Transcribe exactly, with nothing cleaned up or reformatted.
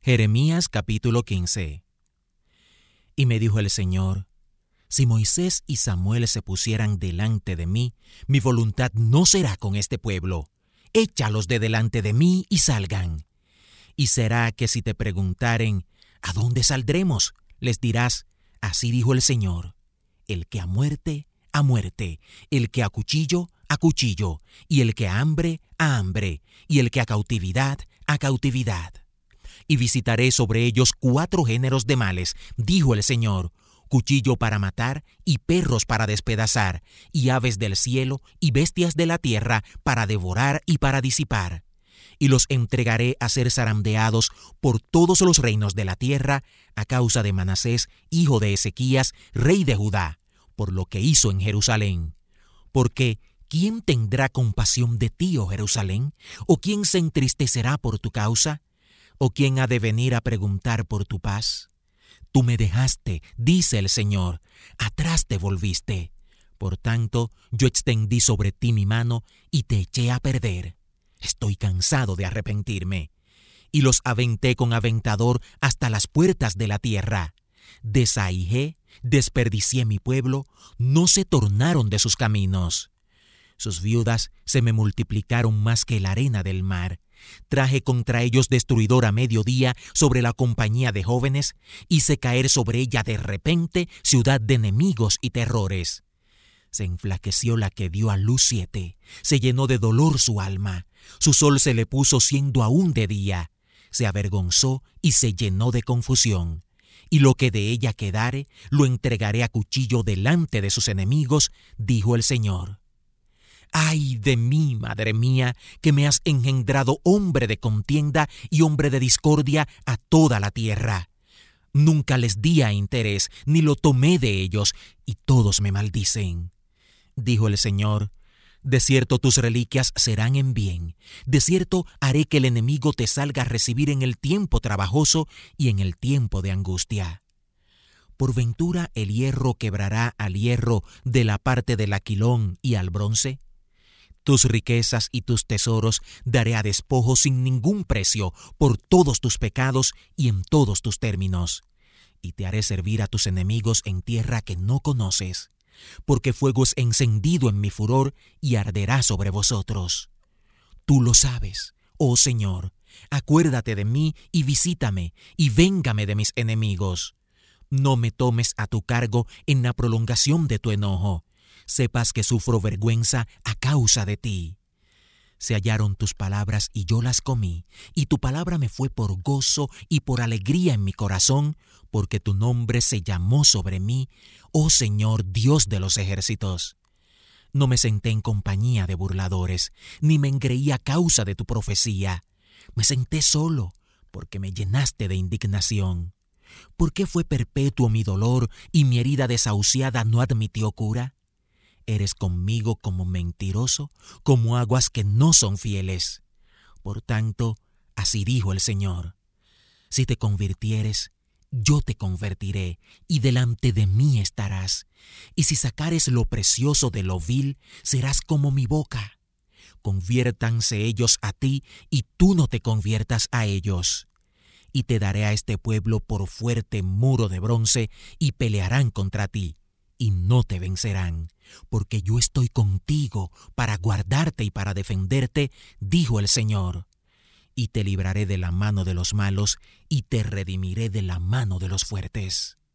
Jeremías capítulo quince. Y me dijo el Señor: si Moisés y Samuel se pusieran delante de mí, mi voluntad no será con este pueblo. Échalos de delante de mí y salgan. Y será que si te preguntaren: ¿a dónde saldremos?, les dirás: así dijo el Señor: el que a muerte, a muerte; el que a cuchillo, a cuchillo; y el que a hambre, a hambre; y el que a cautividad, a cautividad. Y visitaré sobre ellos cuatro géneros de males, dijo el Señor: cuchillo para matar, y perros para despedazar, y aves del cielo, y bestias de la tierra, para devorar y para disipar. Y los entregaré a ser zarandeados por todos los reinos de la tierra, a causa de Manasés, hijo de Ezequías, rey de Judá, por lo que hizo en Jerusalén. Porque ¿quién tendrá compasión de ti, oh Jerusalén? ¿O quién se entristecerá por tu causa? ¿O quién ha de venir a preguntar por tu paz? Tú me dejaste, dice el Señor, atrás te volviste. Por tanto, yo extendí sobre ti mi mano y te eché a perder. Estoy cansado de arrepentirme. Y los aventé con aventador hasta las puertas de la tierra. Desaijé, desperdicié mi pueblo, no se tornaron de sus caminos. Sus viudas se me multiplicaron más que la arena del mar. Traje contra ellos destruidor a mediodía sobre la compañía de jóvenes, hice caer sobre ella de repente ciudad de enemigos y terrores. Se enflaqueció la que dio a luz siete, se llenó de dolor su alma, su sol se le puso siendo aún de día, se avergonzó y se llenó de confusión. Y lo que de ella quedare, lo entregaré a cuchillo delante de sus enemigos, dijo el Señor. ¡Ay de mí, madre mía, que me has engendrado hombre de contienda y hombre de discordia a toda la tierra! Nunca les di a interés, ni lo tomé de ellos, y todos me maldicen. Dijo el Señor: de cierto tus reliquias serán en bien, de cierto haré que el enemigo te salga a recibir en el tiempo trabajoso y en el tiempo de angustia. ¿Por ventura el hierro quebrará al hierro de la parte del aquilón y al bronce? Tus riquezas y tus tesoros daré a despojo sin ningún precio por todos tus pecados y en todos tus términos. Y te haré servir a tus enemigos en tierra que no conoces, porque fuego es encendido en mi furor y arderá sobre vosotros. Tú lo sabes, oh Señor, acuérdate de mí y visítame, y véngame de mis enemigos. No me tomes a tu cargo en la prolongación de tu enojo. Sepas que sufro vergüenza a causa de ti. Se hallaron tus palabras y yo las comí, y tu palabra me fue por gozo y por alegría en mi corazón, porque tu nombre se llamó sobre mí, oh Señor Dios de los ejércitos. No me senté en compañía de burladores, ni me engreí a causa de tu profecía. Me senté solo, porque me llenaste de indignación. ¿Por qué fue perpetuo mi dolor y mi herida desahuciada no admitió cura? Eres conmigo como mentiroso, como aguas que no son fieles. Por tanto, así dijo el Señor: si te convirtieres, yo te convertiré, y delante de mí estarás. Y si sacares lo precioso de lo vil, serás como mi boca. Conviértanse ellos a ti, y tú no te conviertas a ellos. Y te daré a este pueblo por fuerte muro de bronce, y pelearán contra ti, y no te vencerán, porque yo estoy contigo para guardarte y para defenderte, dijo el Señor. Y te libraré de la mano de los malos, y te redimiré de la mano de los fuertes.